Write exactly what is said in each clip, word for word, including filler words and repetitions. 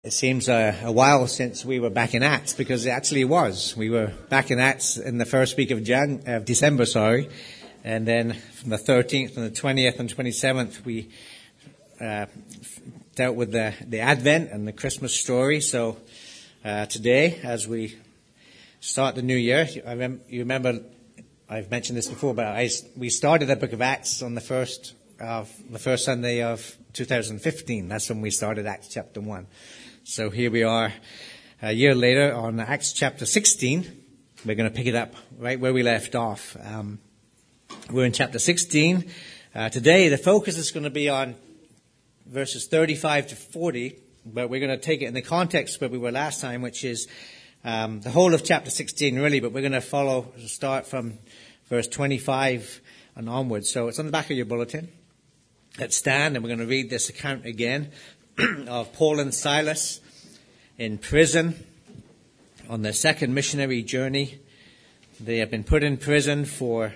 It seems a, a while since we were back in Acts, because it actually was. We were back in Acts in the first week of Jan, of December, sorry, and then from the thirteenth and the twentieth and twenty-seventh we uh, dealt with the, the Advent and the Christmas story. So uh, today, as we start the new year, I rem- you remember I've mentioned this before, but I, we started the book of Acts on the first of the first Sunday of two thousand fifteen. That's when we started Acts chapter one. So here we are a year later on Acts chapter sixteen. We're going to pick it up right where we left off. Um, we're in chapter sixteen. Uh, today the focus is going to be on verses thirty-five to forty, but we're going to take it in the context where we were last time, which is um, the whole of chapter sixteen really, but we're going to follow, start from verse twenty-five and onwards. So it's on the back of your bulletin. Let's stand and we're going to read this account again of Paul and Silas in prison on their second missionary journey. They have been put in prison for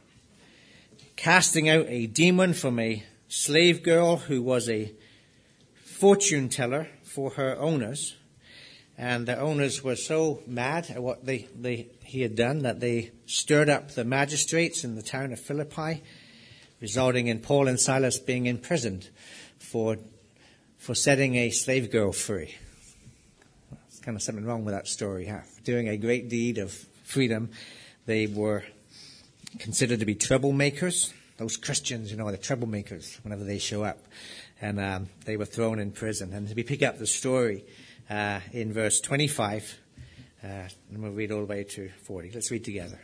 casting out a demon from a slave girl who was a fortune teller for her owners. And the owners were so mad at what they, they he had done that they stirred up the magistrates in the town of Philippi, resulting in Paul and Silas being imprisoned for for setting a slave girl free. There's kind of something wrong with that story, huh? Doing a great deed of freedom, they were considered to be troublemakers. Those Christians, you know, the troublemakers whenever they show up. And um, they were thrown in prison. And we pick up the story uh, in verse twenty-five, uh, and we'll read all the way to forty. Let's read together.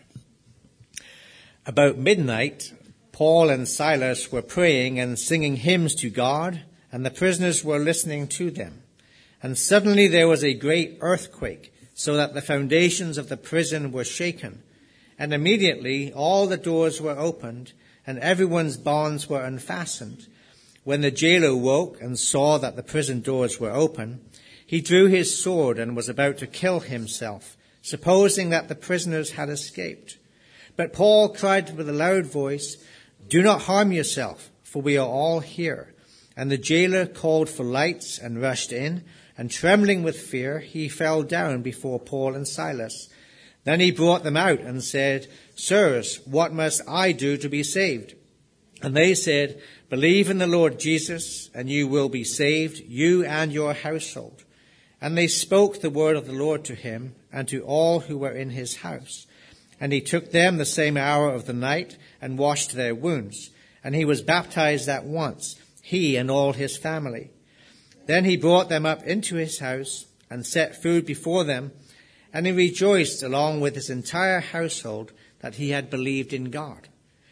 About midnight, Paul and Silas were praying and singing hymns to God, and the prisoners were listening to them. And suddenly there was a great earthquake, so that the foundations of the prison were shaken. And immediately all the doors were opened, and everyone's bonds were unfastened. When the jailer woke and saw that the prison doors were open, he drew his sword and was about to kill himself, supposing that the prisoners had escaped. But Paul cried with a loud voice, "Do not harm yourself, for we are all here." And the jailer called for lights and rushed in, and trembling with fear, he fell down before Paul and Silas. Then he brought them out and said, "Sirs, what must I do to be saved?" And they said, "Believe in the Lord Jesus, and you will be saved, you and your household." And they spoke the word of the Lord to him and to all who were in his house. And he took them the same hour of the night and washed their wounds. And he was baptized at once, he and all his family. Then he brought them up into his house and set food before them. And he rejoiced along with his entire household that he had believed in God.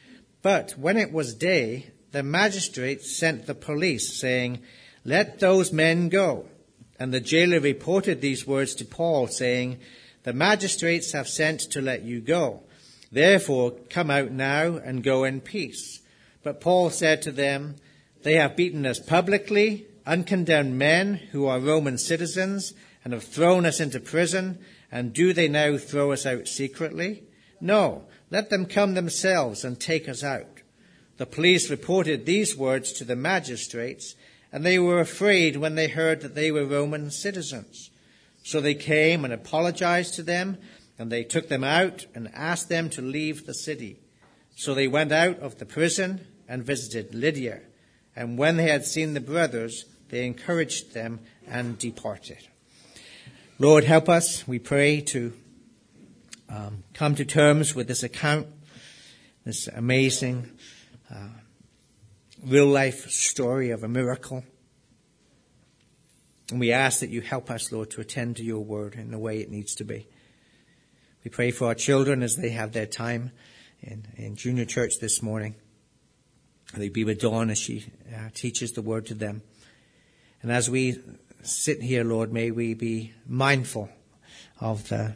But when it was day, the magistrates sent the police, saying, "Let those men go." And the jailer reported these words to Paul, saying, "The magistrates have sent to let you go. Therefore, come out now and go in peace." But Paul said to them, "They have beaten us publicly, uncondemned men who are Roman citizens, and have thrown us into prison. And do they now throw us out secretly? No, let them come themselves and take us out." The police reported these words to the magistrates, and they were afraid when they heard that they were Roman citizens. So they came and apologized to them, and they took them out and asked them to leave the city. So they went out of the prison and visited Lydia. And when they had seen the brothers, they encouraged them and departed. Lord, help us, we pray, to um, come to terms with this account, this amazing uh, real-life story of a miracle. And we ask that you help us, Lord, to attend to your word in the way it needs to be. We pray for our children as they have their time in, in junior church this morning. They be with Dawn as she uh, teaches the word to them. And as we sit here, Lord, may we be mindful of the,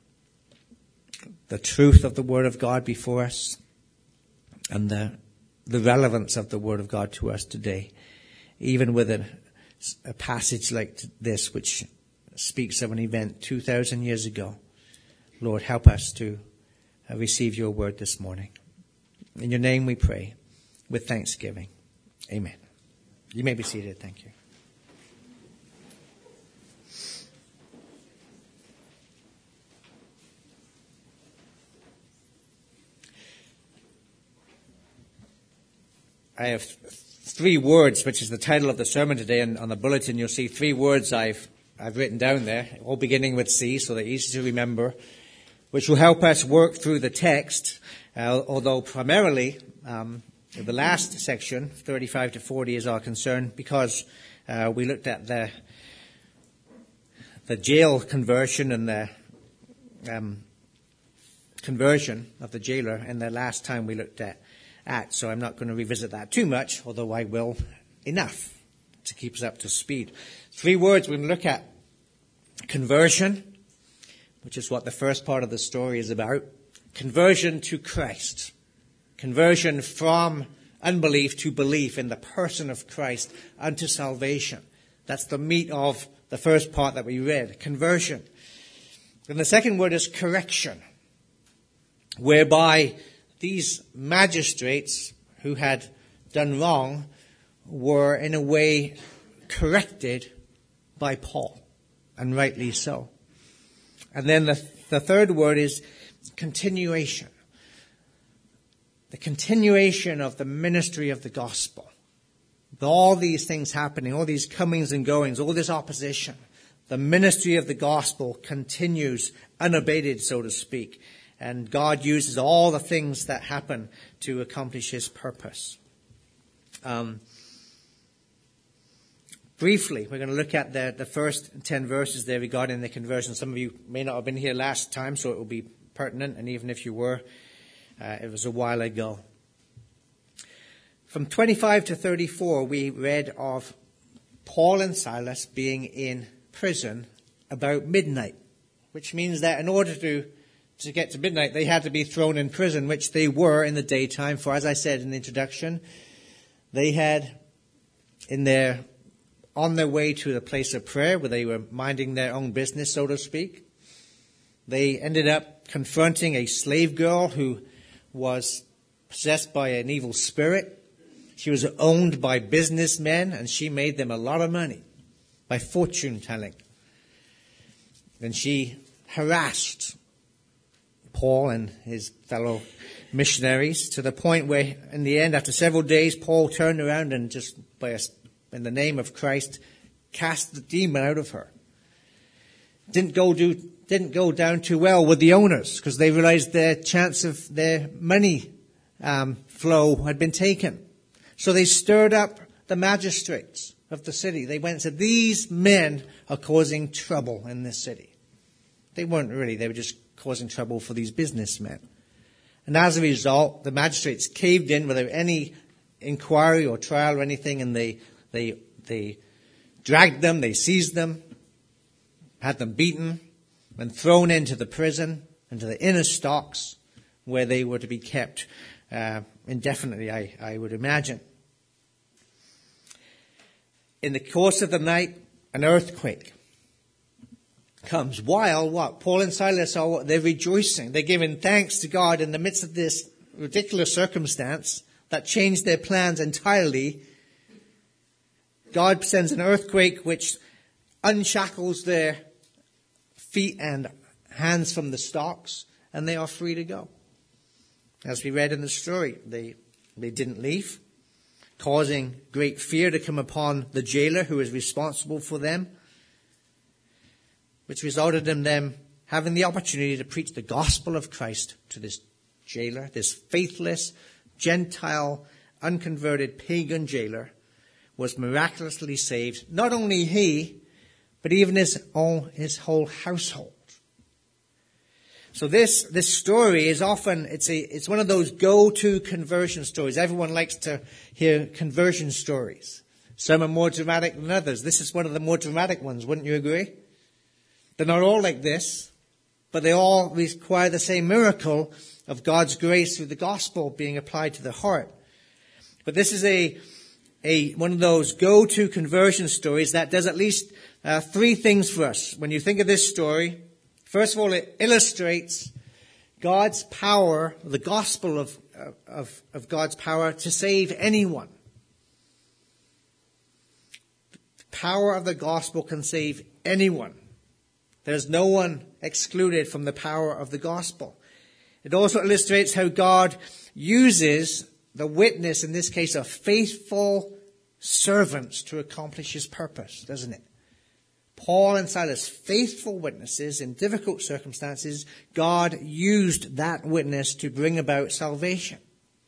the truth of the word of God before us and the, the relevance of the word of God to us today, even with a, a passage like this, which speaks of an event two thousand years ago. Lord, help us to uh, receive your word this morning. In your name we pray, with thanksgiving. Amen. You may be seated. Thank you. I have three words, which is the title of the sermon today, and on the bulletin you'll see three words I've I've written down there, all beginning with C, so they're easy to remember, which will help us work through the text, uh, although primarily um, the last section, thirty-five to forty, is our concern, because uh, we looked at the the jail conversion and the um, conversion of the jailer in the last time we looked at, at. So I'm not going to revisit that too much, although I will enough to keep us up to speed. Three words we're going to look at. Conversion, which is what the first part of the story is about. Conversion to Christ. Conversion from unbelief to belief in the person of Christ unto salvation. That's the meat of the first part that we read. Conversion. And the second word is correction, whereby these magistrates who had done wrong were in a way corrected by Paul, and rightly so. And then the, the third word is continuation. The continuation of the ministry of the gospel. All these things happening, all these comings and goings, all this opposition. The ministry of the gospel continues unabated, so to speak. And God uses all the things that happen to accomplish his purpose. Um, briefly, we're going to look at the, the first ten verses there regarding the conversion. Some of you may not have been here last time, so it will be pertinent. And even if you were, uh, it was a while ago. From twenty-five to thirty-four, we read of Paul and Silas being in prison about midnight, which means that in order to To get to midnight, they had to be thrown in prison, which they were in the daytime. For as I said in the introduction, they had in their, on their way to the place of prayer, where they were minding their own business, so to speak, they ended up confronting a slave girl who was possessed by an evil spirit. She was owned by businessmen, and she made them a lot of money by fortune telling. And she harassed Paul and his fellow missionaries to the point where, in the end, after several days, Paul turned around and just, by a, in the name of Christ, cast the demon out of her. Didn't go do, didn't go down too well with the owners, because they realized their chance of their money um, flow had been taken. So they stirred up the magistrates of the city. They went and said, "These men are causing trouble in this city." They weren't really; they were just causing trouble for these businessmen. And as a result, the magistrates caved in without any inquiry or trial or anything, and they they they dragged them, they seized them, had them beaten, and thrown into the prison, into the inner stocks, where they were to be kept uh, indefinitely, I, I would imagine. In the course of the night, an earthquake comes while what? Paul and Silas are, they're rejoicing. They're giving thanks to God in the midst of this ridiculous circumstance that changed their plans entirely. God sends an earthquake which unshackles their feet and hands from the stocks, and they are free to go. As we read in the story, they, they didn't leave, causing great fear to come upon the jailer who is responsible for them, which resulted in them having the opportunity to preach the gospel of Christ to this jailer, this faithless, Gentile, unconverted pagan jailer, was miraculously saved. Not only he, but even his own, his whole household. So this, this story is often, it's a, it's one of those go-to conversion stories. Everyone likes to hear conversion stories. Some are more dramatic than others. This is one of the more dramatic ones, wouldn't you agree? They're not all like this, but they all require the same miracle of God's grace through the gospel being applied to the heart. But this is a, a one of those go-to conversion stories that does at least uh, three things for us. When you think of this story, first of all, it illustrates God's power, the gospel of, of, of God's power to save anyone. The power of the gospel can save anyone. There's no one excluded from the power of the gospel. It also illustrates how God uses the witness, in this case, of faithful servants to accomplish his purpose, doesn't it? Paul and Silas, faithful witnesses in difficult circumstances. God used that witness to bring about salvation.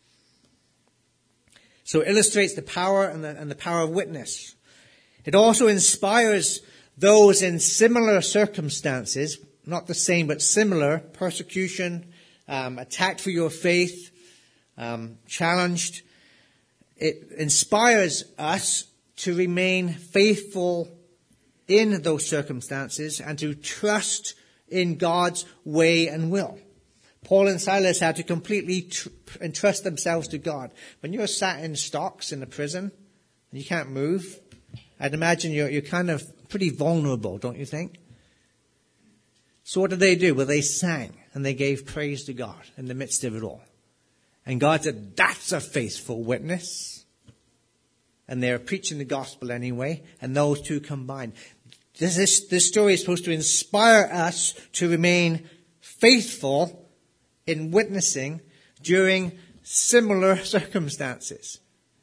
So it illustrates the power and the, and the power of witness. It also inspires those in similar circumstances, not the same but similar, persecution, um, attacked for your faith, um, challenged. It inspires us to remain faithful in those circumstances and to trust in God's way and will. Paul and Silas had to completely tr- entrust themselves to God. When you're sat in stocks in a prison and you can't move, I'd imagine you're, you're kind of pretty vulnerable, don't you think? So what did they do? Well, they sang and they gave praise to God in the midst of it all. And God said, that's a faithful witness. And they're preaching the gospel anyway, and those two combined. This, is, this story is supposed to inspire us to remain faithful in witnessing during similar circumstances.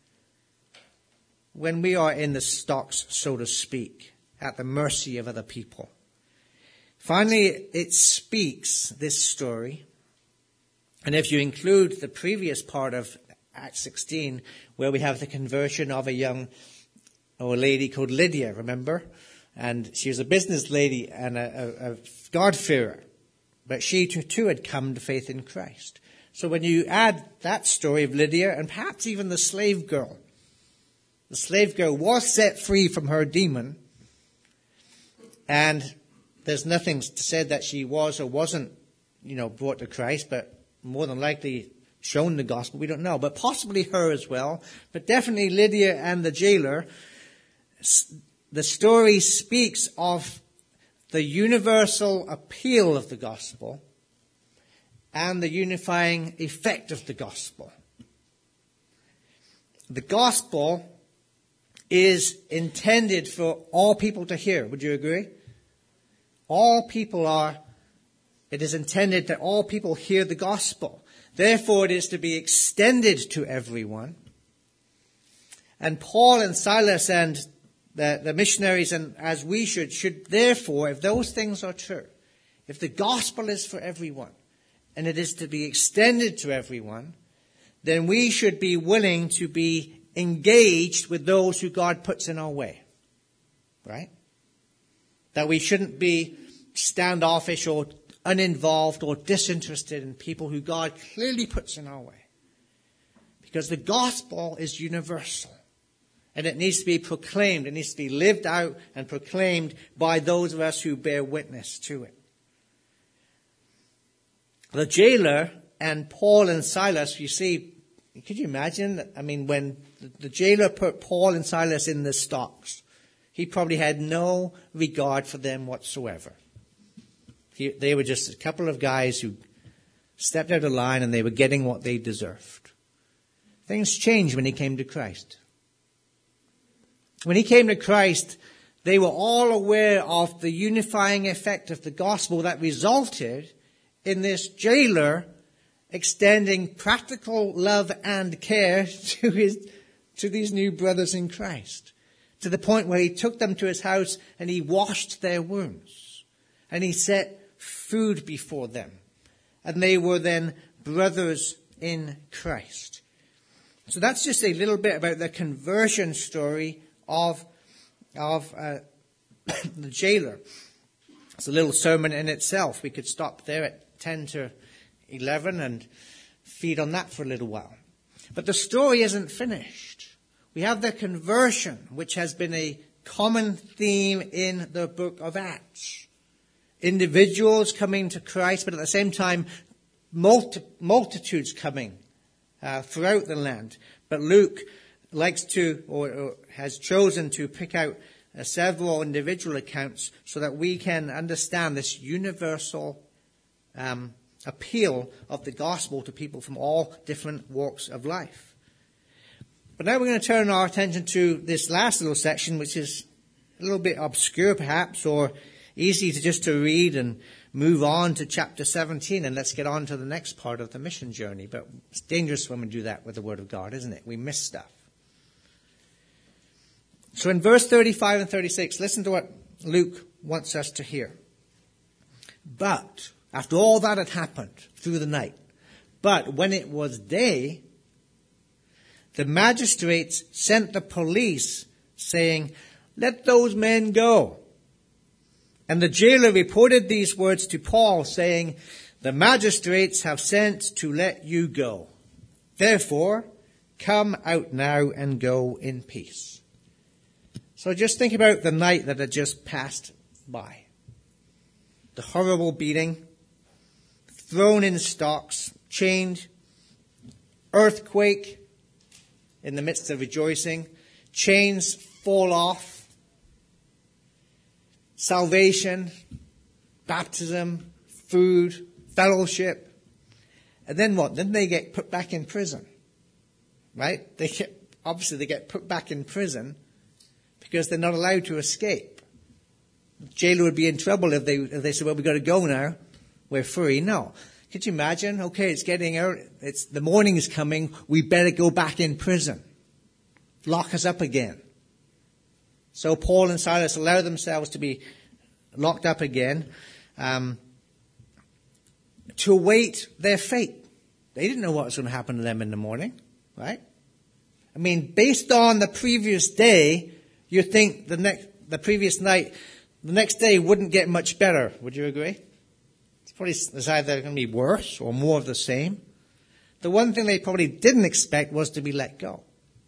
When we are in the stocks, so to speak, at the mercy of other people. Finally, it speaks, this story, and if you include the previous part of Acts sixteen, where we have the conversion of a young or a lady called Lydia, remember? And she was a business lady and a, a, a God-fearer. But she too, too had come to faith in Christ. So when you add that story of Lydia, and perhaps even the slave girl, the slave girl was set free from her demon, and there's nothing said that she was or wasn't, you know, brought to Christ, but more than likely shown the gospel. We don't know, but possibly her as well. But definitely Lydia and the jailer. The story speaks of the universal appeal of the gospel and the unifying effect of the gospel. The gospel is intended for all people to hear. Would you agree? All people are, it is intended that all people hear the gospel. Therefore, it is to be extended to everyone. And Paul and Silas and the, the missionaries, and as we should, should therefore, if those things are true, if the gospel is for everyone, and it is to be extended to everyone, then we should be willing to be engaged with those who God puts in our way. Right? That we shouldn't be standoffish or uninvolved or disinterested in people who God clearly puts in our way. Because the gospel is universal. And it needs to be proclaimed. It needs to be lived out and proclaimed by those of us who bear witness to it. The jailer and Paul and Silas, you see, could you imagine? I mean, when the jailer put Paul and Silas in the stocks, he probably had no regard for them whatsoever. He, they were just a couple of guys who stepped out of line and they were getting what they deserved. Things changed when he came to Christ. When he came to Christ, they were all aware of the unifying effect of the gospel that resulted in this jailer extending practical love and care to his, to these new brothers in Christ. To the point where he took them to his house and he washed their wounds. And he set food before them. And they were then brothers in Christ. So that's just a little bit about the conversion story of, of uh, the jailer. It's a little sermon in itself. We could stop there at ten to eleven and feed on that for a little while. But the story isn't finished. We have the conversion, which has been a common theme in the book of Acts. Individuals coming to Christ, but at the same time, multi- multitudes coming uh, throughout the land. But Luke likes to, or, or has chosen to pick out uh, several individual accounts so that we can understand this universal um, appeal of the gospel to people from all different walks of life. But now we're going to turn our attention to this last little section, which is a little bit obscure perhaps, or easy to just to read and move on to chapter seventeen and let's get on to the next part of the mission journey. But it's dangerous when we do that with the Word of God, isn't it? We miss stuff. So in verse thirty-five and thirty-six, listen to what Luke wants us to hear. But, after all that had happened through the night, but when it was day, the magistrates sent the police, saying, "Let those men go." And the jailer reported these words to Paul, saying, "The magistrates have sent to let you go. Therefore, come out now and go in peace." So just think about the night that had just passed by. The horrible beating, thrown in stocks, chained, earthquake in the midst of rejoicing, chains fall off, salvation, baptism, food, fellowship, and then what? Then they get put back in prison, right? They get, obviously they get put back in prison because they're not allowed to escape. The jailer would be in trouble if they if they said, "Well, we've got to go now. We're free." No. Could you imagine? Okay, it's getting early. It's the morning is coming. We better go back in prison. Lock us up again. So Paul and Silas allow themselves to be locked up again, um, to await their fate. They didn't know what was going to happen to them in the morning, right? I mean, based on the previous day, you think the next, the previous night, the next day wouldn't get much better. Would you agree? It's probably it's either going to be worse or more of the same. The one thing they probably didn't expect was to be let go.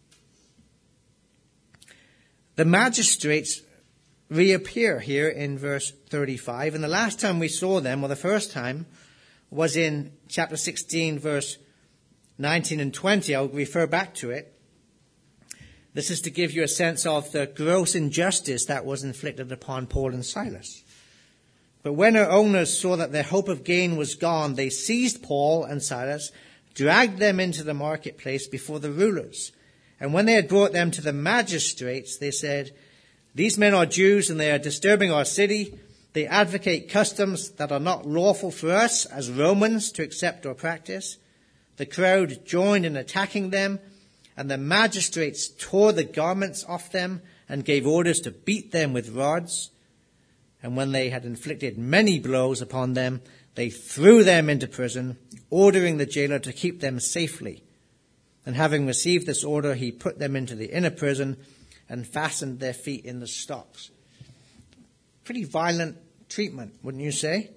The magistrates reappear here in verse thirty-five. And the last time we saw them, or the first time, was in chapter sixteen, verse nineteen and twenty. I'll refer back to it. This is to give you a sense of the gross injustice that was inflicted upon Paul and Silas. But when our owners saw that their hope of gain was gone, they seized Paul and Silas, dragged them into the marketplace before the rulers. And when they had brought them to the magistrates, they said, "These men are Jews and they are disturbing our city. They advocate customs that are not lawful for us as Romans to accept or practice." The crowd joined in attacking them, and the magistrates tore the garments off them and gave orders to beat them with rods. And when they had inflicted many blows upon them, they threw them into prison, ordering the jailer to keep them safely. And having received this order, he put them into the inner prison and fastened their feet in the stocks. Pretty violent treatment, wouldn't you say?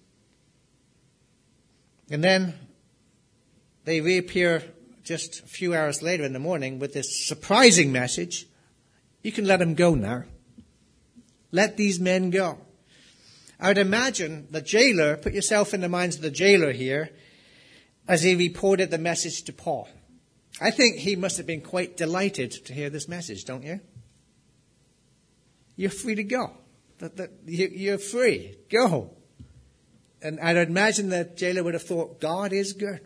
And then they reappear just a few hours later in the morning with this surprising message: "You can let them go now. Let these men go." I would imagine the jailer, put yourself in the minds of the jailer here, as he reported the message to Paul. I think he must have been quite delighted to hear this message, don't you? You're free to go. That, that, you, you're free. Go. And I'd imagine the jailer would have thought, God is good.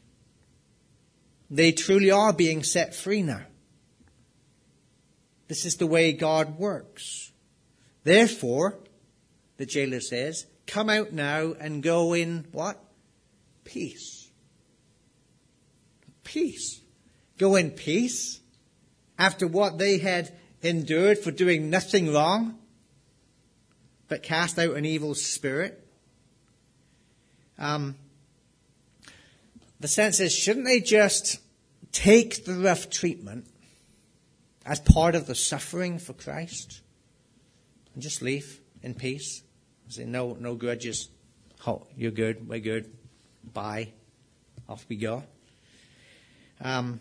They truly are being set free now. This is the way God works. Therefore, the jailer says, come out now and go in what? Peace. Peace. Go in peace after what they had endured for doing nothing wrong but cast out an evil spirit. Um, the sense is, shouldn't they just take the rough treatment as part of the suffering for Christ and just leave in peace? Say, no, no grudges. Oh, you're good, we're good. Bye. Off we go. Um,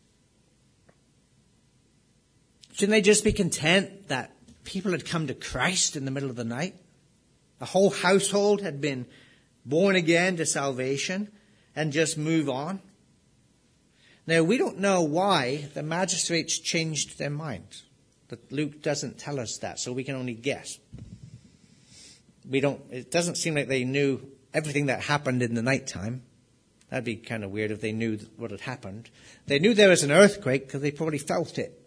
shouldn't they just be content that people had come to Christ in the middle of the night? The whole household had been born again to salvation, and just move on? Now, we don't know why the magistrates changed their minds. But Luke doesn't tell us that, so we can only guess. We don't. It doesn't seem like they knew everything that happened in the nighttime. That'd be kind of weird if they knew what had happened. They knew there was an earthquake because they probably felt it.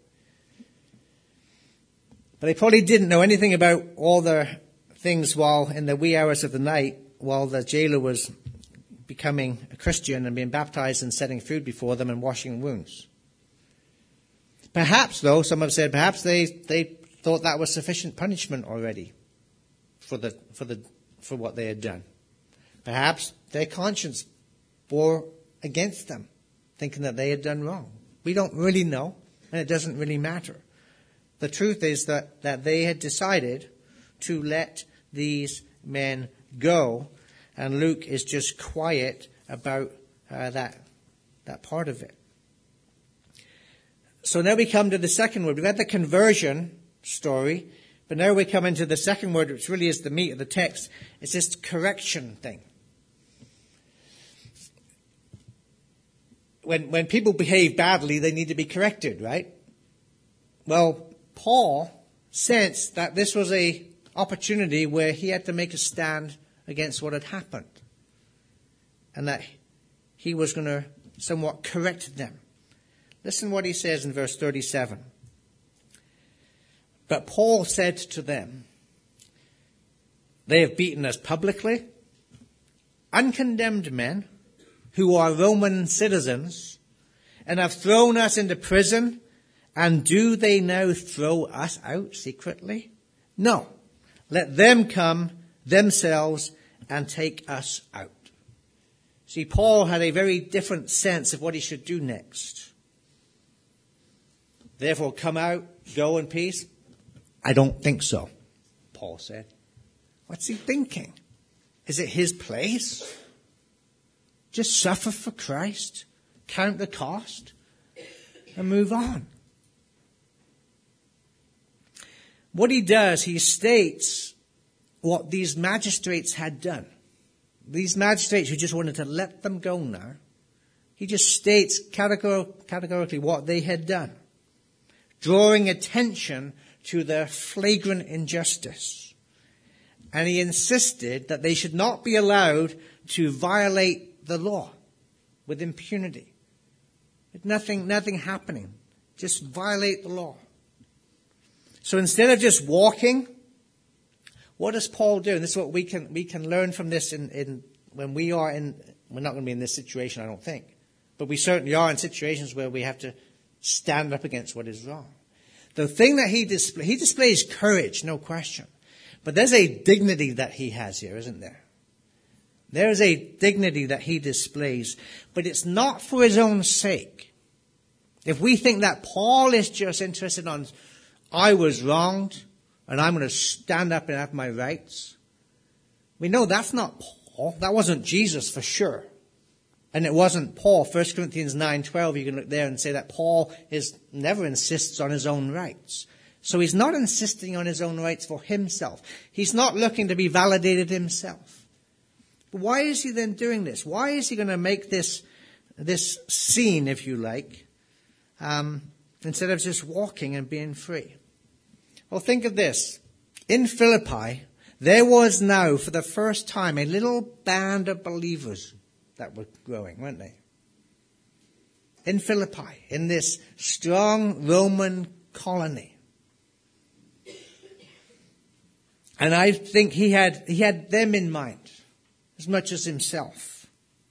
But they probably didn't know anything about all the things while in the wee hours of the night while the jailer was becoming a Christian and being baptized and setting food before them and washing wounds. Perhaps, though, some have said, perhaps they, they thought that was sufficient punishment already for the for the for what they had done. Perhaps their conscience bore against them, thinking that they had done wrong. We don't really know, and it doesn't really matter. The truth is that, that they had decided to let these men go, and Luke is just quiet about uh, that that part of it. So now we come to the second word. We've had the conversion story, but now we come into the second word, which really is the meat of the text. It's this correction thing. When when people behave badly, they need to be corrected, right? Well, Paul sensed that this was a opportunity where he had to make a stand against what had happened, and that he was going to somewhat correct them. Listen what he says in verse thirty-seven. But Paul said to them, "They have beaten us publicly, uncondemned men who are Roman citizens, and have thrown us into prison, and do they now throw us out secretly? No, let them come themselves and take us out." See, Paul had a very different sense of what he should do next. Therefore, come out, go in peace. I don't think so, Paul said. What's he thinking? Is it his place? Just suffer for Christ, count the cost, and move on. What he does, he states what these magistrates had done. These magistrates who just wanted to let them go now, he just states categor- categorically what they had done, drawing attention to their flagrant injustice. And he insisted that they should not be allowed to violate the law with impunity. With nothing, nothing happening. Just violate the law. So instead of just walking, what does Paul do? And this is what we can we can learn from this in, in when we are in, we're not going to be in this situation, I don't think. But we certainly are in situations where we have to stand up against what is wrong. The thing that he displays, he displays courage, no question. But there's a dignity that he has here, isn't there? There is a dignity that he displays, but it's not for his own sake. If we think that Paul is just interested on, I was wronged, and I'm going to stand up and have my rights, we know that's not Paul. That wasn't Jesus for sure. And it wasn't Paul. First Corinthians nine twelve, you can look there and say that Paul is never insists on his own rights. So he's not insisting on his own rights for himself. He's not looking to be validated himself. But why is he then doing this? Why is he going to make this, this scene, if you like, um, instead of just walking and being free? Well, think of this. In Philippi, there was now, for the first time, a little band of believers that were growing, weren't they? In Philippi, in this strong Roman colony. And I think he had he had them in mind as much as himself.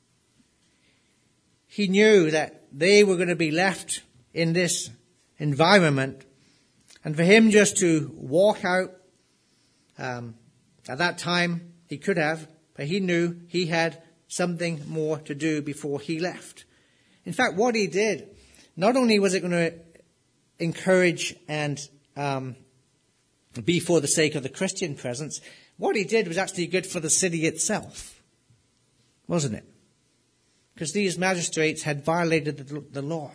He knew that they were going to be left in this environment, and for him just to walk out, um, at that time he could have, but he knew he had something more to do before he left. In fact, what he did, not only was it going to encourage and um, be for the sake of the Christian presence, what he did was actually good for the city itself, wasn't it? Because these magistrates had violated the, the law.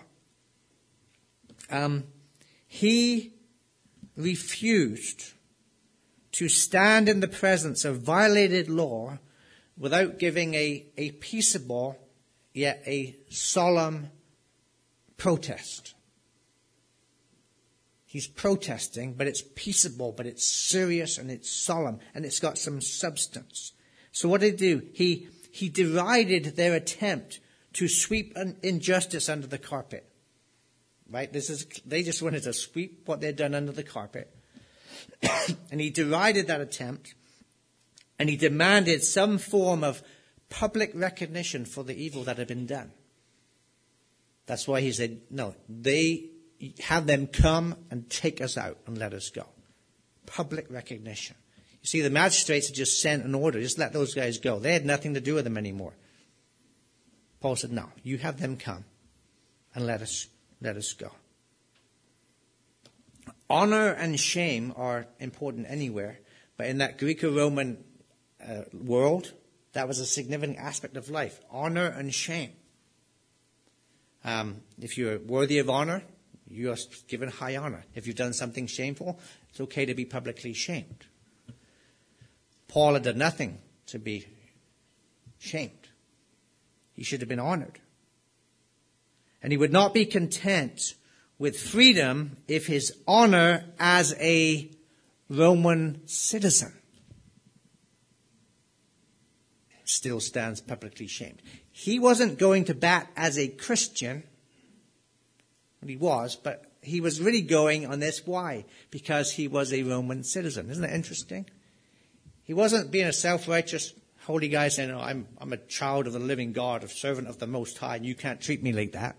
Um, he refused to stand in the presence of violated law without giving a, a peaceable, yet a solemn protest. He's protesting, but it's peaceable, but it's serious, and it's solemn, and it's got some substance. So what did he do? He, he derided their attempt to sweep an injustice under the carpet. Right? This is, they just wanted to sweep what they'd done under the carpet. And he derided that attempt. And he demanded some form of public recognition for the evil that had been done. That's why he said, no, they have them come and take us out and let us go. Public recognition. You see, the magistrates had just sent an order, just let those guys go. They had nothing to do with them anymore. Paul said, no, you have them come and let us, let us go. Honor and shame are important anywhere, but in that Greco-Roman uh, world, that was a significant aspect of life. Honor and shame. Um, if you're worthy of honor, you are given high honor. If you've done something shameful, it's okay to be publicly shamed. Paul had done nothing to be shamed. He should have been honored. And he would not be content with freedom if his honor as a Roman citizen still stands publicly shamed. He wasn't going to bat as a Christian. Well, he was, but he was really going on this. Why? Because he was a Roman citizen. Isn't that interesting? He wasn't being a self-righteous holy guy saying, oh, I'm, I'm a child of the living God, a servant of the Most High, and you can't treat me like that.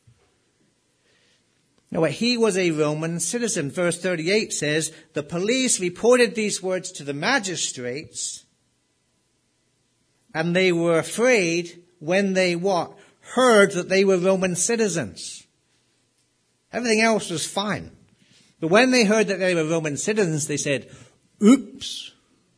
No, but he was a Roman citizen. Verse thirty-eight says, the police reported these words to the magistrates, and they were afraid when they what? Heard that they were Roman citizens. Everything else was fine. But when they heard that they were Roman citizens, they said, oops.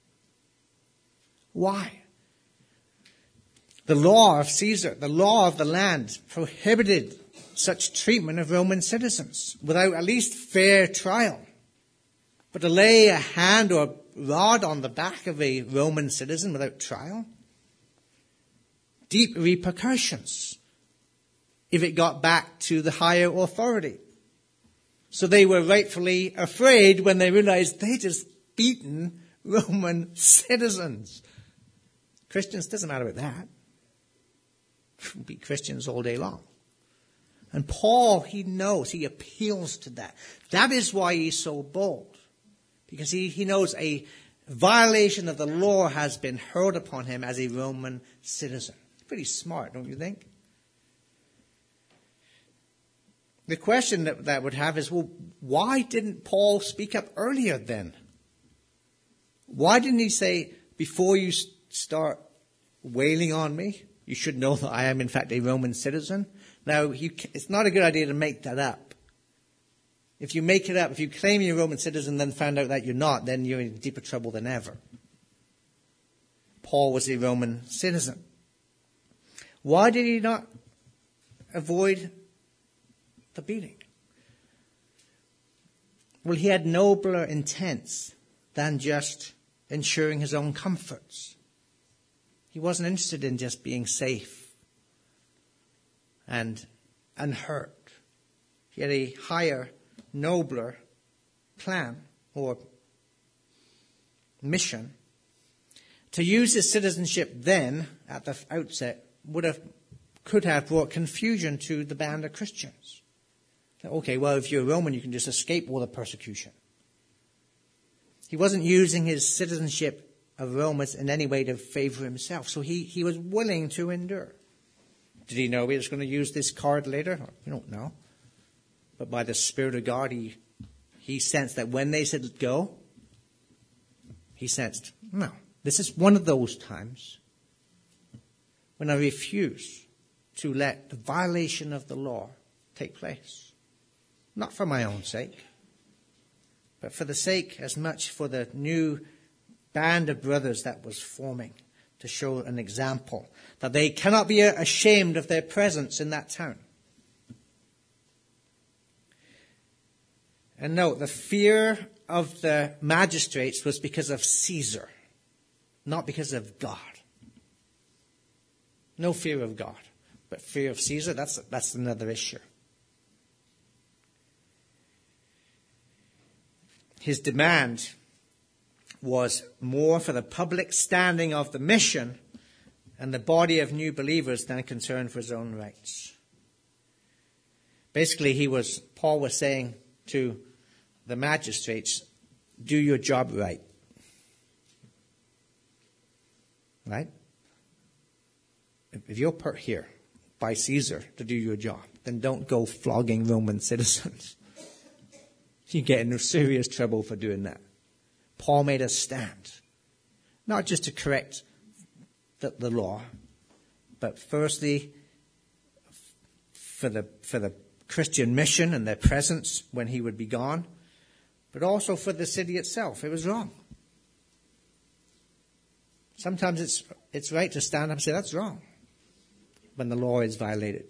Why? The law of Caesar, the law of the land, prohibited such treatment of Roman citizens without at least fair trial. But to lay a hand or rod on the back of a Roman citizen without trial, deep repercussions if it got back to the higher authority. So they were rightfully afraid when they realized they just beaten Roman citizens. Christians, doesn't matter about that. Beat Christians all day long. And Paul, he knows, he appeals to that. That is why he's so bold. Because he, he knows a violation of the law has been hurled upon him as a Roman citizen. Pretty smart, don't you think? The question that that would have is, well, why didn't Paul speak up earlier then? Why didn't he say, before you start wailing on me, you should know that I am in fact a Roman citizen? Now, you, it's not a good idea to make that up. If you make it up, if you claim you're a Roman citizen, then find out that you're not, then you're in deeper trouble than ever. Paul was a Roman citizen. Why did he not avoid the beating? Well, he had nobler intents than just ensuring his own comforts. He wasn't interested in just being safe and unhurt. He had a higher, nobler plan or mission. To use his citizenship then, at the outset, would have, could have brought confusion to the band of Christians. Okay, well, if you're Roman, you can just escape all the persecution. He wasn't using his citizenship of Rome in any way to favor himself. So he, he was willing to endure. Did he know he was going to use this card later? We don't know. But by the Spirit of God, he, he sensed that when they said go, he sensed, no, this is one of those times when I refuse to let the violation of the law take place. Not for my own sake, but for the sake as much for the new band of brothers that was forming, to show an example that they cannot be ashamed of their presence in that town. And note, the fear of the magistrates was because of Caesar, not because of God. No fear of God, but fear of Caesar, that's, that's another issue. His demand was more for the public standing of the mission and the body of new believers than concern for his own rights. Basically, he was, Paul was saying to the magistrates, do your job right. Right? If you're put here by Caesar to do your job, then don't go flogging Roman citizens. You get into serious trouble for doing that. Paul made a stand, not just to correct the, the law, but firstly for the for the Christian mission and their presence when he would be gone, but also for the city itself. It was wrong. Sometimes it's it's right to stand up and say that's wrong when the law is violated.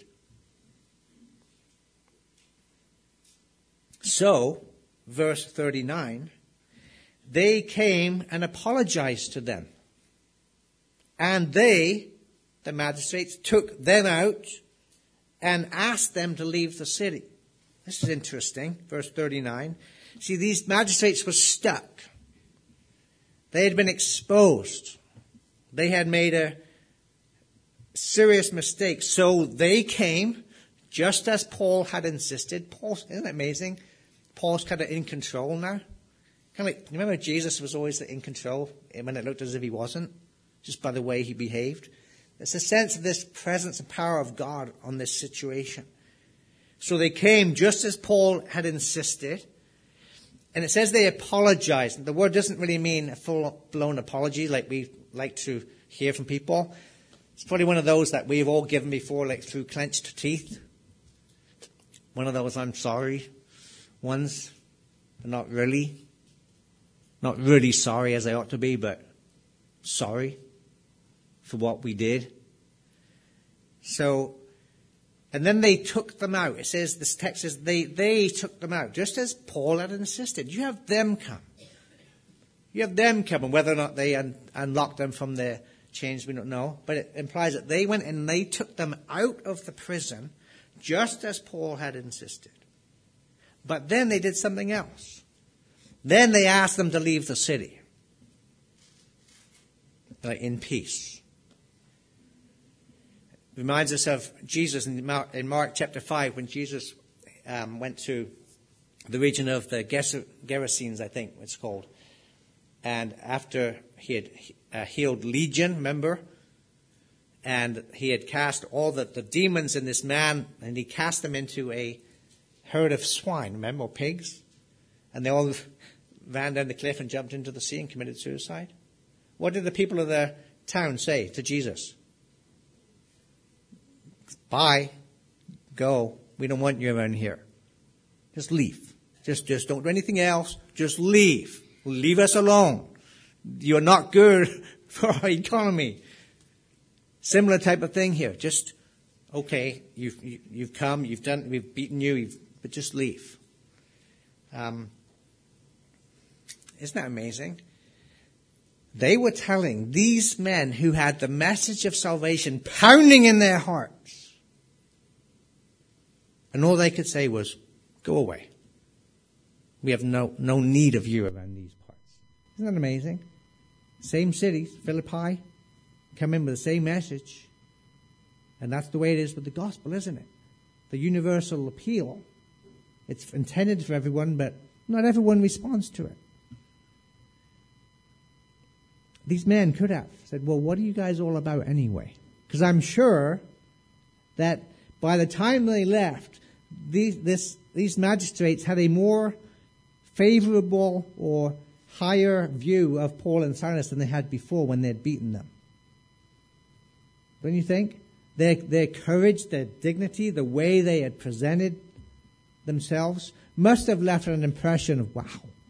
So, verse thirty-nine, they came and apologized to them. And they, the magistrates, took them out and asked them to leave the city. This is interesting, verse thirty-nine. See, these magistrates were stuck. They had been exposed. They had made a serious mistake. So they came, just as Paul had insisted. Paul, isn't it amazing? Paul's kind of in control now. Kind of like, you remember Jesus was always in control when it looked as if he wasn't, just by the way he behaved. There's a sense of this presence and power of God on this situation. So they came just as Paul had insisted. And it says they apologized. The word doesn't really mean a full-blown apology like we like to hear from people. It's probably one of those that we've all given before, like through clenched teeth. One of those I'm sorry ones, but not really. Not really sorry as I ought to be, but sorry for what we did. So, and then they took them out. It says, this text says, they, they took them out, just as Paul had insisted. You have them come. You have them come, and whether or not they un- unlocked them from their chains, we don't know. But it implies that they went and they took them out of the prison, just as Paul had insisted. But then they did something else. Then they asked them to leave the city, like in peace. Reminds us of Jesus in Mark, in Mark chapter five, when Jesus um, went to the region of the Gerasenes, I think it's called. And after he had uh, healed Legion, remember? And he had cast all the, the demons in this man, and he cast them into a herd of swine, remember, or pigs? And they all ran down the cliff and jumped into the sea and committed suicide. What did the people of the town say to Jesus? Bye. Go. We don't want you around here. Just leave. Just, just don't do anything else. Just leave. Leave us alone. You're not good for our economy. Similar type of thing here. Just, okay, you've, you, you've come, you've done, we've beaten you, you've, but just leave. Um, isn't that amazing? They were telling these men who had the message of salvation pounding in their hearts. And all they could say was, go away. We have no, no need of you around these parts. Isn't that amazing? Same cities, Philippi, come in with the same message. And that's the way it is with the gospel, isn't it? The universal appeal. It's intended for everyone, but not everyone responds to it. These men could have said, well, what are you guys all about anyway? Because I'm sure that by the time they left, these, this, these magistrates had a more favorable or higher view of Paul and Silas than they had before when they had beaten them. Don't you think? Their, their courage, their dignity, the way they had presented themselves must have left an impression of, wow.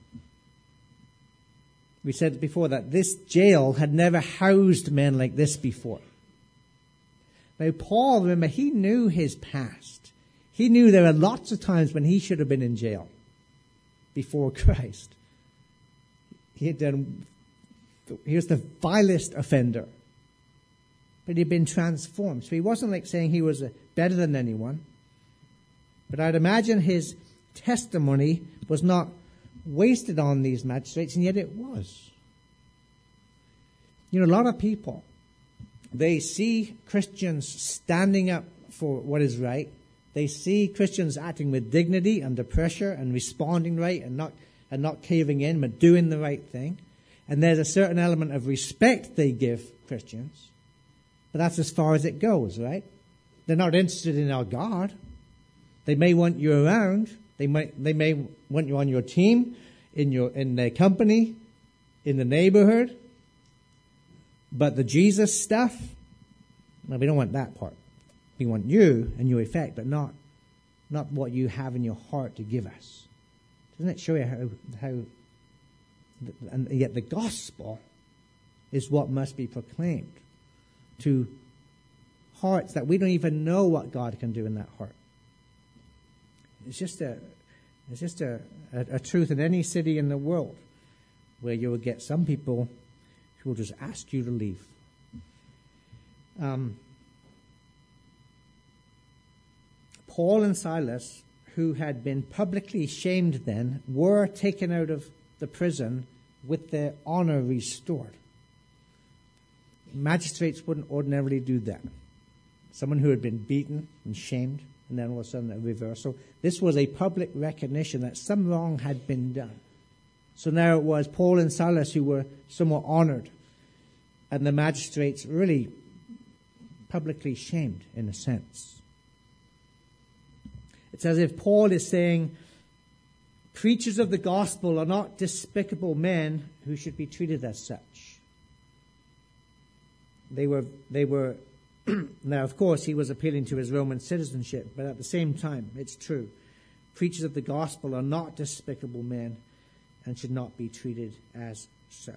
We said before that this jail had never housed men like this before. Now, Paul, remember, he knew his past. He knew there were lots of times when he should have been in jail before Christ. He had done, he was the vilest offender. But he'd been transformed. So he wasn't like saying he was better than anyone. But I'd imagine his testimony was not wasted on these magistrates, and yet it was. You know, a lot of people, they see Christians standing up for what is right. They see Christians acting with dignity under pressure and responding right and not and not caving in, but doing the right thing. And there's a certain element of respect they give Christians. But that's as far as it goes, right? They're not interested in our God. They may want you around. They might, they may want you on your team, in your, in their company, in the neighborhood. But the Jesus stuff, well, we don't want that part. We want you and your effect, but not, not what you have in your heart to give us. Doesn't it show you how, how, and yet the gospel is what must be proclaimed to hearts that we don't even know what God can do in that heart. It's just a, it's just a, a, a truth in any city in the world where you will get some people who will just ask you to leave. Um, Paul and Silas, who had been publicly shamed then, were taken out of the prison with their honor restored. Magistrates wouldn't ordinarily do that. Someone who had been beaten and shamed, and then all of a sudden a reversal. This was a public recognition that some wrong had been done. So now it was Paul and Silas who were somewhat honored, and the magistrates really publicly shamed, in a sense. It's as if Paul is saying, preachers of the gospel are not despicable men who should be treated as such. They were, they were, now of course he was appealing to his Roman citizenship, but at the same time, it's true. Preachers of the gospel are not despicable men and should not be treated as such.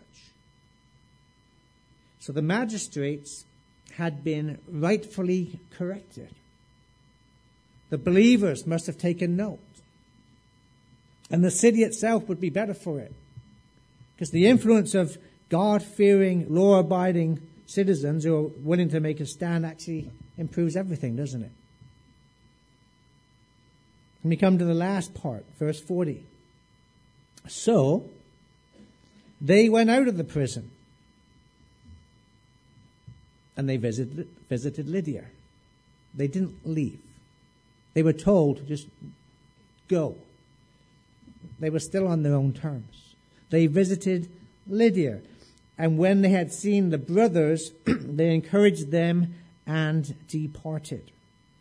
So the magistrates had been rightfully corrected. The believers must have taken note. And the city itself would be better for it. Because the influence of God-fearing, law-abiding citizens who are willing to make a stand actually improves everything, doesn't it? And we come to the last part, verse forty. So, they went out of the prison. And they visited, visited Lydia. They didn't leave. They were told to just go. They were still on their own terms. They visited Lydia. And when they had seen the brothers, they encouraged them and departed.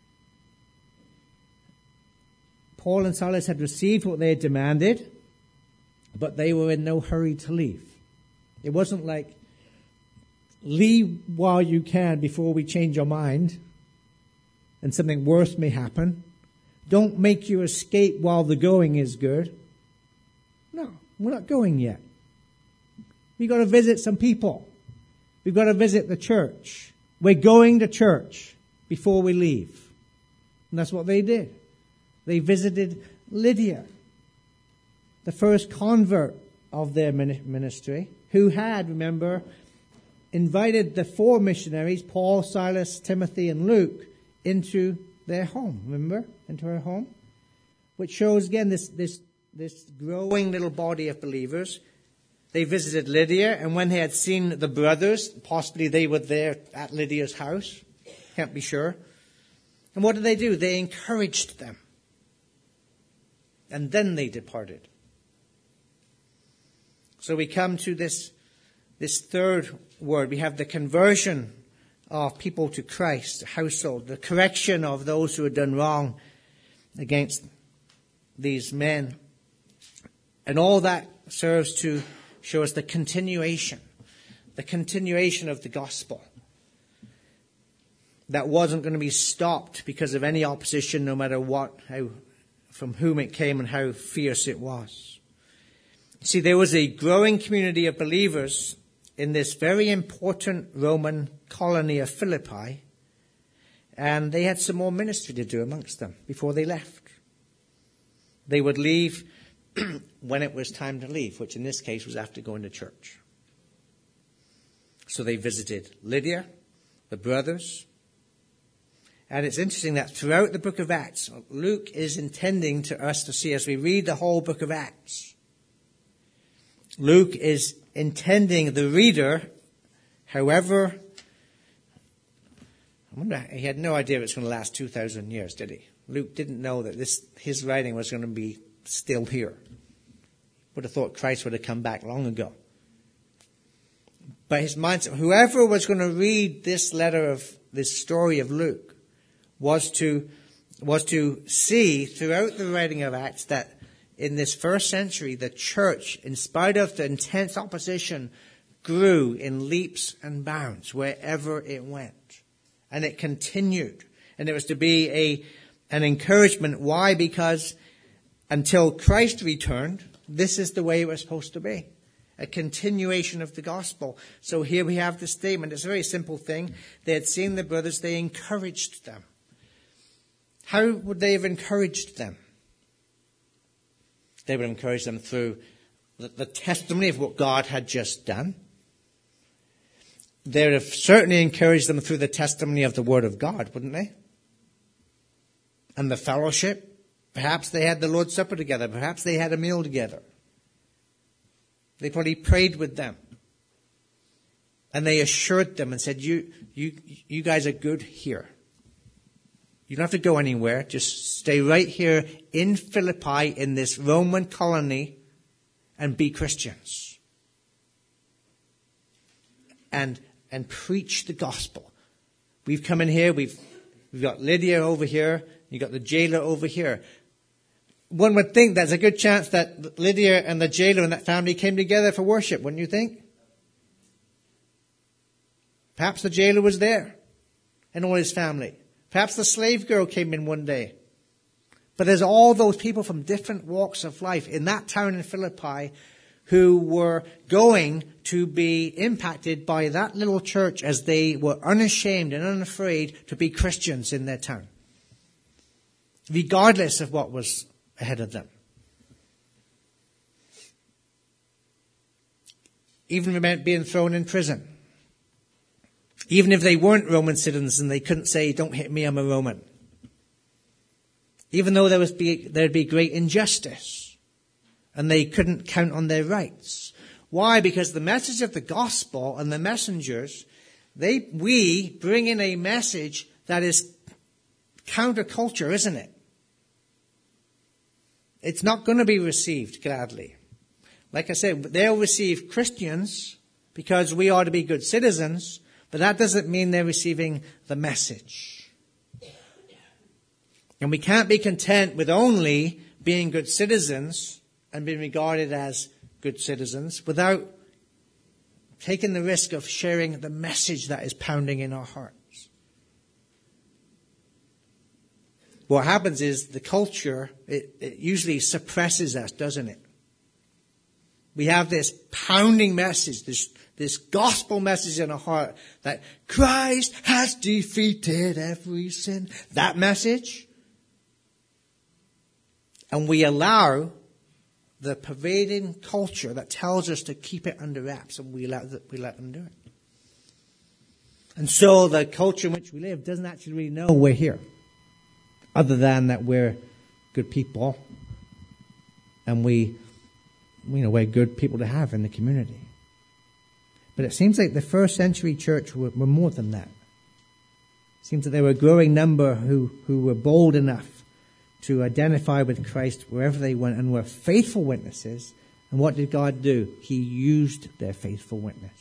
Paul and Silas had received what they had demanded, but they were in no hurry to leave. It wasn't like, leave while you can before we change your mind and something worse may happen. Don't make your escape while the going is good. No, we're not going yet. We've got to visit some people. We've got to visit the church. We're going to church before we leave. And that's what they did. They visited Lydia, the first convert of their ministry, who had, remember, invited the four missionaries, Paul, Silas, Timothy, and Luke, into their home. Remember? Into her home. Which shows, again, this, this, this growing little body of believers. They visited Lydia, and when they had seen the brothers, possibly they were there at Lydia's house. Can't be sure. And what did they do? They encouraged them. And then they departed. So we come to this, this third word. We have the conversion of people to Christ, household, the correction of those who had done wrong against these men. And all that serves to show us the continuation, the continuation of the gospel that wasn't going to be stopped because of any opposition, no matter what, how, from whom it came and how fierce it was. See, there was a growing community of believers in this very important Roman colony of Philippi, and they had some more ministry to do amongst them before they left. They would leave when it was time to leave, which in this case was after going to church. So they visited Lydia, the brothers. And it's interesting that throughout the book of Acts, Luke is intending to us to see as we read the whole book of Acts. Luke is intending the reader, however, I wonder, he had no idea it was going to last two thousand years, did he? Luke didn't know that this his writing was going to be still here. Would have thought Christ would have come back long ago. But his mindset, whoever was going to read this letter of this story of Luke was to, was to see throughout the writing of Acts that in this first century, the church, in spite of the intense opposition, grew in leaps and bounds wherever it went. And it continued. And it was to be a, an encouragement. Why? Because until Christ returned, this is the way it was supposed to be. A continuation of the gospel. So here we have the statement. It's a very simple thing. They had seen the brothers. They encouraged them. How would they have encouraged them? They would encourage them through the, the testimony of what God had just done. They would have certainly encouraged them through the testimony of the Word of God, wouldn't they? And the fellowship. Perhaps they had the Lord's Supper together. Perhaps they had a meal together. They probably prayed with them. And they assured them and said, you, you, you guys are good here. You don't have to go anywhere. Just stay right here in Philippi, in this Roman colony, and be Christians. And, and preach the gospel. We've come in here. We've, we've got Lydia over here. You've got the jailer over here. One would think there's a good chance that Lydia and the jailer and that family came together for worship, wouldn't you think? Perhaps the jailer was there and all his family. Perhaps the slave girl came in one day. But there's all those people from different walks of life in that town in Philippi who were going to be impacted by that little church as they were unashamed and unafraid to be Christians in their town. Regardless of what was ahead of them. Even if it meant being thrown in prison. Even if they weren't Roman citizens and they couldn't say, don't hit me, I'm a Roman. Even though there was be, there'd be great injustice and they couldn't count on their rights. Why? Because the message of the gospel and the messengers, they, we bring in a message that is counterculture, isn't it? It's not going to be received gladly. Like I said, they'll receive Christians because we are to be good citizens, but that doesn't mean they're receiving the message. And we can't be content with only being good citizens and being regarded as good citizens without taking the risk of sharing the message that is pounding in our hearts. What happens is the culture, it, it usually suppresses us, doesn't it? We have this pounding message, this, this gospel message in our heart that Christ has defeated every sin. That message. And we allow the pervading culture that tells us to keep it under wraps, and we let, we let them do it. And so the culture in which we live doesn't actually really know we're here. Other than that we're good people and we, you know, we're good people to have in the community. But it seems like the first century church were, were more than that. It seems that there were a growing number who, who were bold enough to identify with Christ wherever they went and were faithful witnesses. And what did God do? He used their faithful witness.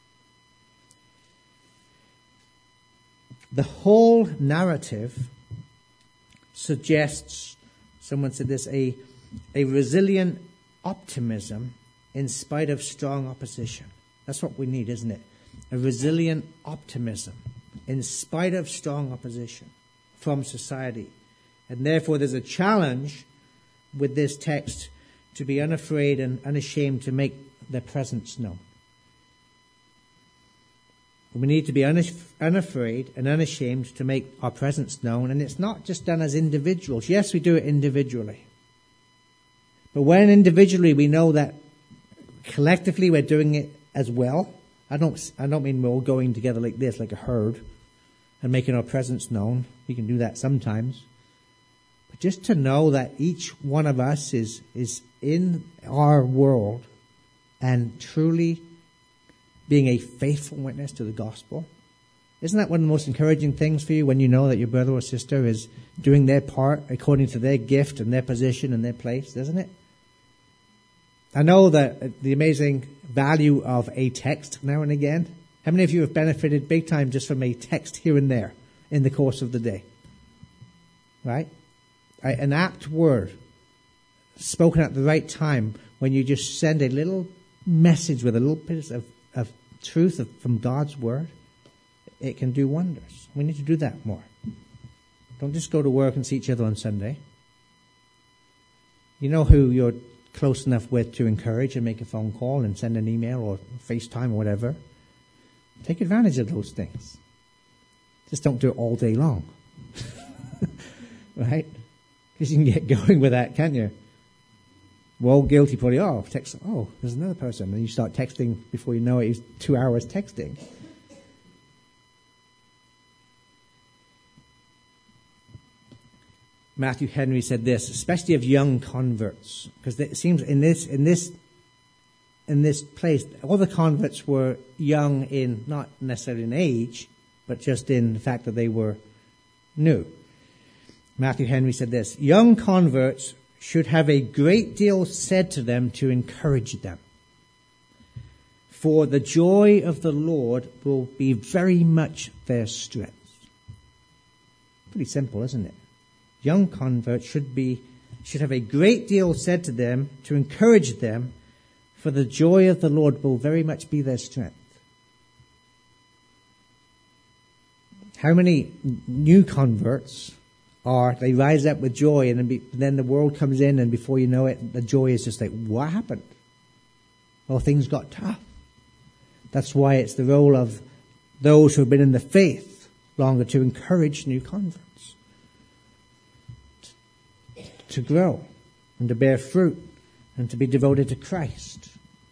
The whole narrative suggests, someone said this, a, a resilient optimism in spite of strong opposition. That's what we need, isn't it? A resilient optimism in spite of strong opposition from society. And therefore there's a challenge with this text to be unafraid and unashamed to make their presence known. We need to be unafraid and unashamed to make our presence known. And it's not just done as individuals. Yes, we do it individually. But when individually we know that collectively we're doing it as well. I don't, I don't mean we're all going together like this, like a herd, and making our presence known. We can do that sometimes. But just to know that each one of us is, is in our world and truly being a faithful witness to the gospel. Isn't that one of the most encouraging things for you when you know that your brother or sister is doing their part according to their gift and their position and their place, isn't it? I know that the amazing value of a text now and again. How many of you have benefited big time just from a text here and there in the course of the day? Right? An apt word spoken at the right time, when you just send a little message with a little bit of, of truth of, from God's word, it can do wonders. We need to do that more. Don't just go to work and see each other on Sunday. You know who you're close enough with to encourage and make a phone call and send an email or FaceTime or whatever. Take advantage of those things. Just don't do it all day long. Right? Because you can get going with that, can't you? We're all guilty probably. Oh, text. Oh, there's another person. And you start texting before you know it. It's two hours texting. Matthew Henry said this, especially of young converts, because it seems in this in this in this place, all the converts were young in not necessarily in age, but just in the fact that they were new. Matthew Henry said this: young converts should have a great deal said to them to encourage them, for the joy of the Lord will be very much their strength. Pretty simple, isn't it? Young converts should be should have a great deal said to them to encourage them, for the joy of the Lord will very much be their strength. How many new converts are, they rise up with joy, and then, be, then the world comes in, and before you know it, the joy is just like, what happened? Well, things got tough. That's why it's the role of those who have been in the faith longer to encourage new converts to grow and to bear fruit and to be devoted to Christ.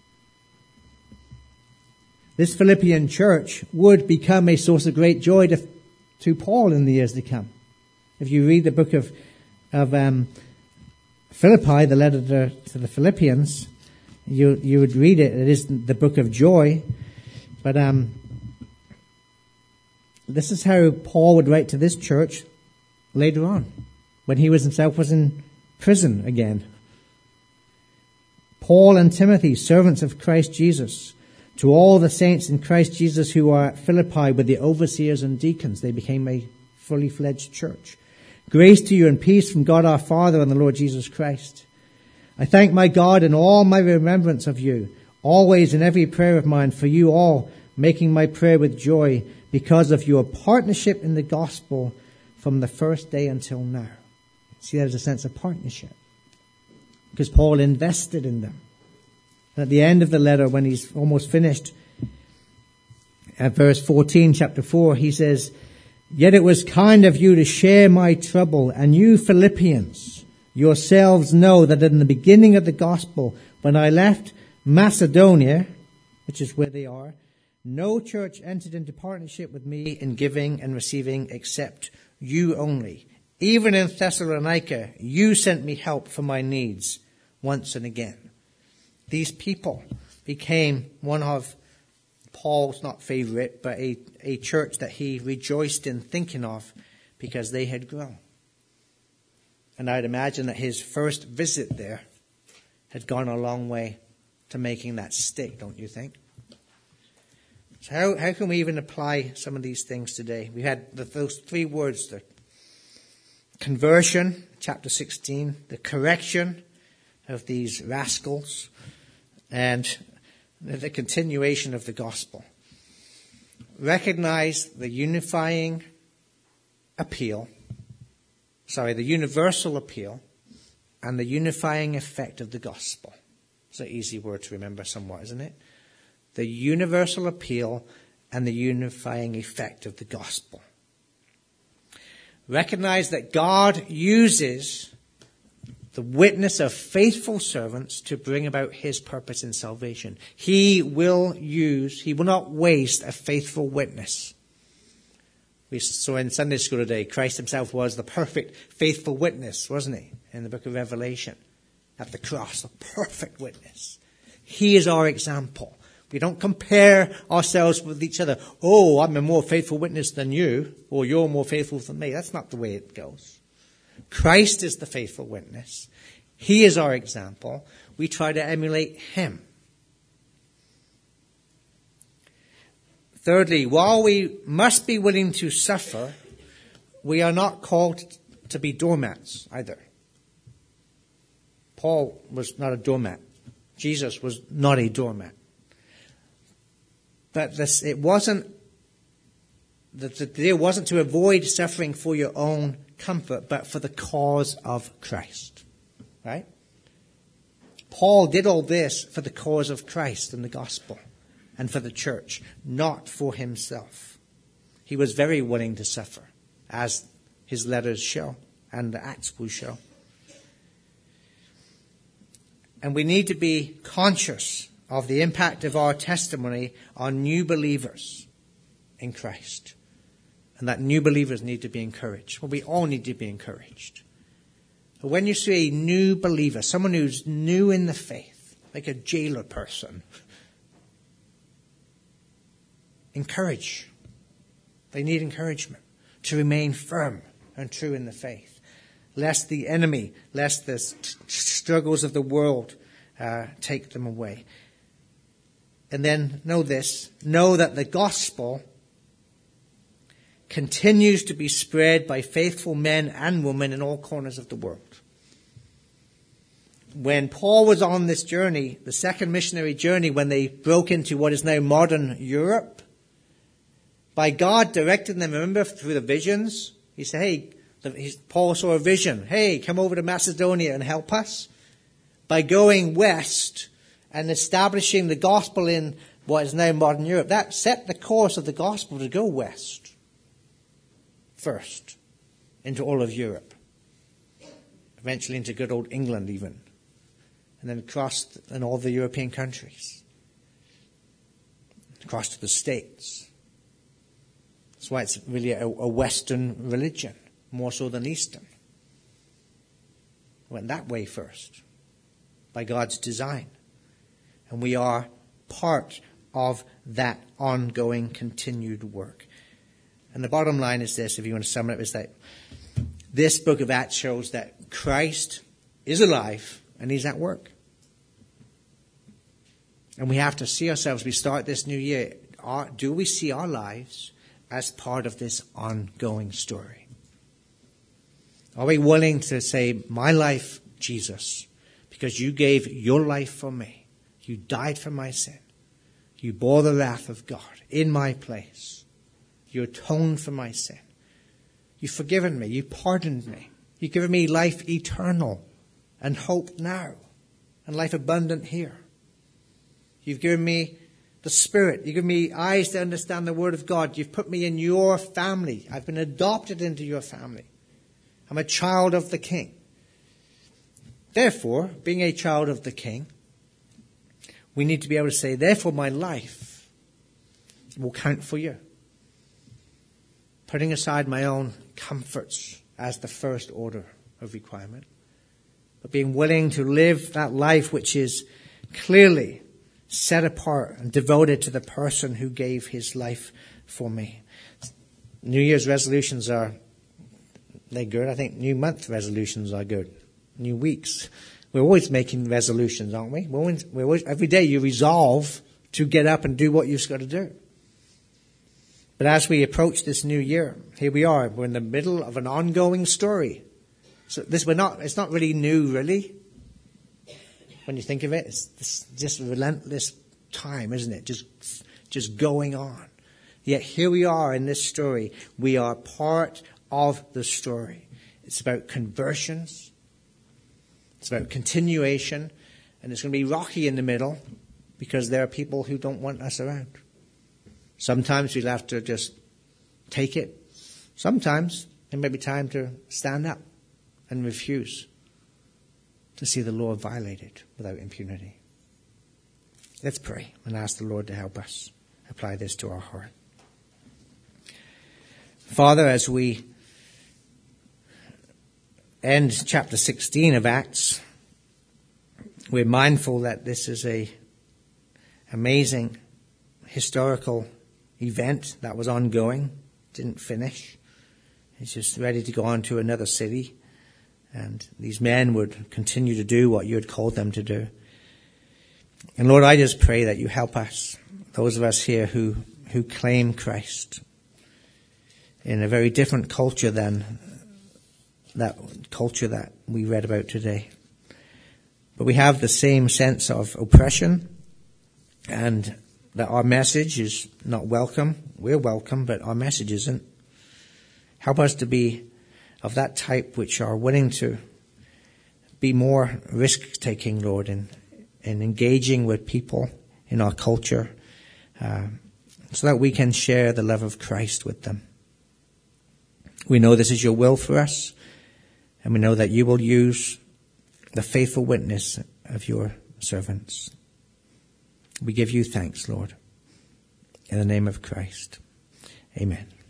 This Philippian church would become a source of great joy to, to Paul in the years to come. If you read the book of, of um, Philippi, the letter to, to the Philippians, you you would read it. It is the book of joy. But um, this is how Paul would write to this church later on, when he was himself was in prison again. Paul and Timothy, servants of Christ Jesus, to all the saints in Christ Jesus who are at Philippi with the overseers and deacons. They became a fully fledged church. Grace to you and peace from God our Father and the Lord Jesus Christ. I thank my God in all my remembrance of you, always in every prayer of mine for you all, making my prayer with joy because of your partnership in the gospel from the first day until now. See, there's a sense of partnership, because Paul invested in them. At the end of the letter, when he's almost finished, at verse fourteen, chapter four, he says, yet it was kind of you to share my trouble, and you Philippians yourselves know that in the beginning of the gospel, when I left Macedonia, which is where they are, no church entered into partnership with me in giving and receiving except you only. Even in Thessalonica, you sent me help for my needs once and again. These people became one of Paul's, not favorite, but a, a church that he rejoiced in thinking of because they had grown. And I'd imagine that his first visit there had gone a long way to making that stick, don't you think? So how, how can we even apply some of these things today? We had the, those three words, the conversion, chapter sixteen, the correction of these rascals, and the continuation of the gospel. Recognize the unifying appeal, sorry, the universal appeal and the unifying effect of the gospel. It's an easy word to remember somewhat, isn't it? The universal appeal and the unifying effect of the gospel. Recognize that God uses the witness of faithful servants to bring about his purpose in salvation. He will use, he will not waste a faithful witness. We saw in Sunday school today, Christ himself was the perfect, faithful witness, wasn't he? In the book of Revelation, at the cross, the perfect witness. He is our example. We don't compare ourselves with each other. Oh, I'm a more faithful witness than you, or you're more faithful than me. That's not the way it goes. Christ is the faithful witness. He is our example. we try to emulate him. Thirdly, while we must be willing to suffer, we are not called to be doormats either. Paul was not a doormat. Jesus was not a doormat. But this, it wasn't, the, the idea wasn't to avoid suffering for your own comfort, but for the cause of Christ. Right? Paul did all this for the cause of Christ and the gospel and for the church, not for himself. He was very willing to suffer, as his letters show and the Acts will show. And we need to be conscious of the impact of our testimony on new believers in Christ. And that new believers need to be encouraged. Well, we all need to be encouraged. But when you see a new believer, someone who's new in the faith, like a jailer person, encourage. They need encouragement to remain firm and true in the faith, lest the enemy, lest the st- struggles of the world uh, take them away. And then know this, know that the gospel continues to be spread by faithful men and women in all corners of the world. When Paul was on this journey, the second missionary journey, when they broke into what is now modern Europe, by God directing them, remember, through the visions, he said, hey, the, Paul saw a vision. Hey, come over to Macedonia and help us. By going west and establishing the gospel in what is now modern Europe, that set the course of the gospel to go west first into all of Europe, eventually into good old England even, and then across in all the European countries, across to the States. That's why it's really a, a Western religion, more so than Eastern. It went that way first, by God's design. And we are part of that ongoing, continued work. And the bottom line is this, if you want to sum it up, is that this book of Acts shows that Christ is alive and he's at work. And we have to see ourselves, we start this new year, are, do we see our lives as part of this ongoing story? Are we willing to say, my life, Jesus, because you gave your life for me. You died for my sin. You bore the wrath of God in my place. You atoned for my sin. You've forgiven me. You pardoned me. You've given me life eternal and hope now and life abundant here. You've given me the Spirit. You've given me eyes to understand the Word of God. You've put me in your family. I've been adopted into your family. I'm a child of the King. Therefore, being a child of the King, we need to be able to say, therefore my life will count for you. Putting aside my own comforts as the first order of requirement, but being willing to live that life which is clearly set apart and devoted to the person who gave his life for me. New Year's resolutions are, they're good. I think new month resolutions are good. New weeks. We're always making resolutions, aren't we? We're always, we're always, every day you resolve to get up and do what you've got to do. But as we approach this new year, here we are. We're in the middle of an ongoing story. So this, we're not, it's not really new, really. When you think of it, it's this, just relentless time, isn't it? Just, just going on. Yet here we are in this story. We are part of the story. It's about conversions. It's about continuation. And it's going to be rocky in the middle because there are people who don't want us around. Sometimes we'll have to just take it. Sometimes it may be time to stand up and refuse to see the law violated without impunity. Let's pray and ask the Lord to help us apply this to our heart. Father, as we end chapter sixteen of Acts, we're mindful that this is a amazing historical event that was ongoing, didn't finish. It's just ready to go on to another city. And these men would continue to do what you had called them to do. And Lord, I just pray that you help us, those of us here who, who claim Christ in a very different culture than that culture that we read about today. But we have the same sense of oppression, and that our message is not welcome. We're welcome, but our message isn't. Help us to be of that type which are willing to be more risk-taking, Lord, in, in engaging with people in our culture, uh, so that we can share the love of Christ with them. We know this is your will for us, and we know that you will use the faithful witness of your servants. We give you thanks, Lord, in the name of Christ. Amen.